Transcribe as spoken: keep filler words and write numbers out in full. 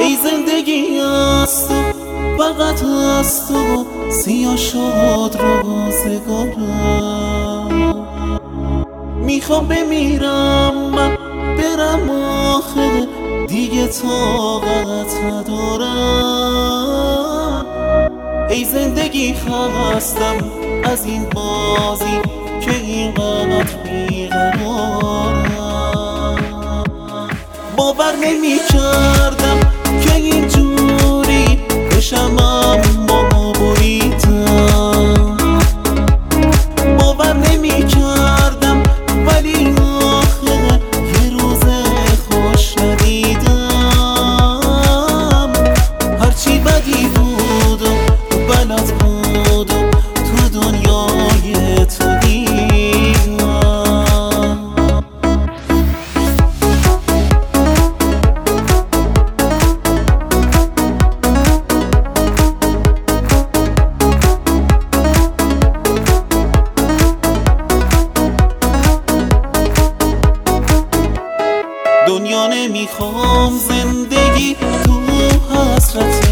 ای زندگی از تو، فقط از تو سیاه شد روزگارم. میخوام بمیرم من برم آخه دیگه طاقت ندارم. ای زندگی خستم از این بازی که اینقدر بیقرارم. باور نمی کردم که اینجوری بشم اما بریدم. باور نمی کردم ولی آخه یه روز خوش ندیدم. هرچی بدی بود و بلد بود و تو دنیای تو دیدم. دنیا نمیخوام زندگی تو حسرت